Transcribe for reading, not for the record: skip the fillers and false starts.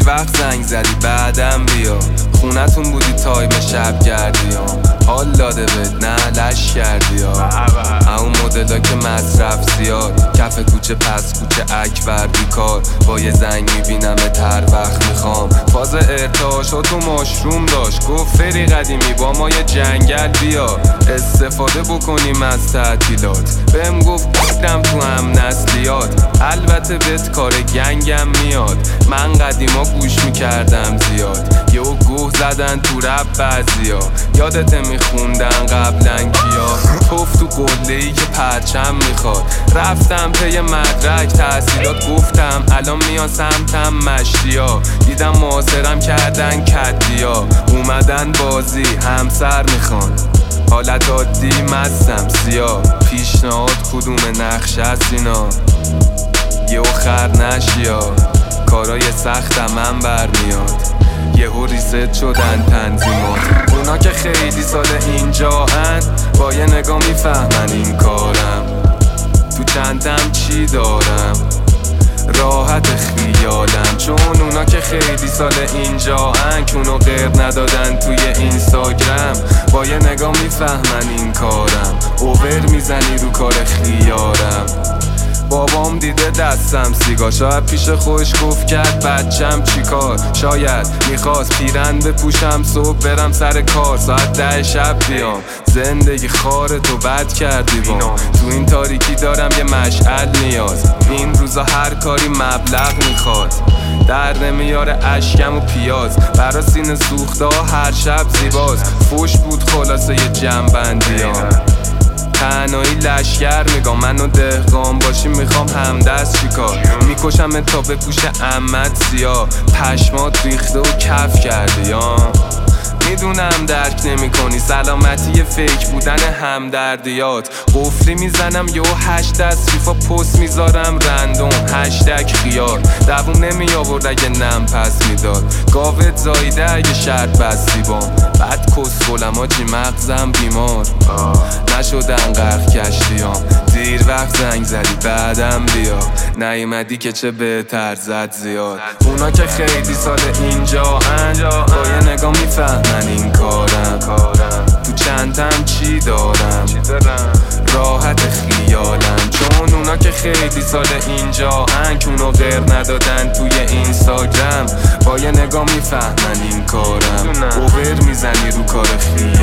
وقت زنگ زدی بعدم بیا، خونتون بودی تایم شب گردی حال داده بهت نه لش کردی اون مدلا که مصرف زیاد، کف کوچه پس کوچه اکبر بیکار، با یه زنگ میبینم هر وقت میخوام. فاز ارتعاش و تو ماشروم داشت، گفت فری قدیمی با ما یه جنگل بیا استفاده بکنیم از تعطیلات. بهم گفت بودم تو هم نسلیات، البته بهت کار گنگم میاد، من قدیما گوش میکردم زیاد. یهو گوه زدن تو رب بعضیا، یادت میخوندن قبلا کیا، توف تو قله‌ای که پرچم میخواد. رفتم پی مدرک تحصیلات، گفتم الان میان سمتم مشتیا، دیدم معاصرم کردن کدیا، اومدن بازی همسر میخوان، حالت عادی مستم سیاه، پیشنهاد کدوم نقش هست اینا، یهو خر نشیا، کارای سختم من برمیاد، یهو ریست شدن تنظیمات. اونا که خیلی سال اینجا هن، با یه نگاه میفهمن این کارم، تو چندم چی دارم، راحت خیالم، چون اونا که خیلی سال اینجا هن، کونو غیر ندادن توی اینستاگرام، با یه نگاه میفهمن این کارم، اوور میزنی رو کار خیارم. بابام دیده دستم سیگار، شاید پیش خوش گفت کرد بچم چیکار، شاید میخواست پیرن بپوشم صبح برم سر کار، ساعت 10 شب بیام، زندگی خار تو بد کردی بام، تو این تاریکی دارم یه مشعل نیاز، این روزا هر کاری مبلغ میخواد، در نمیاره اشکم و پیاز، برا سینه سوخته هر شب زیباز، فوش بود خلاصه یه جمع‌بندیام، تنهایی لشگر میگم منو دهقان باشی میخوام همدست چیکار، میکشم تا به پوش عمت سیاه، پشمات ریخته و کف کردی میدونم درک نمی کنی سلامتی فیک بودن همدردیات، قفلی میزنم یهو 8 دست فیفا پست میذارم رندوم هشتگ خیار، دووم نمی آورد اگه نم پس میداد، گاوت زایده اگه شرط بستی بام، بعد کسخولم آجی مغزم بیمار، نشدن غرق کشتیام، دیر وقت زنگ زدی بعدم بیا، نیومدی که چه بهتر زد زیاد. اونا که خیلی سال اینجا هن، با یه نگاه میفهمن این کارم، تو چندم چی دارم، راحت خیالم، چون اونا که خیلی سال اینجا هن، کونو غیر ندادن توی اینستاگرام، با یه نگاه میفهمن این کارم، اوور میزنی رو کار خیالم.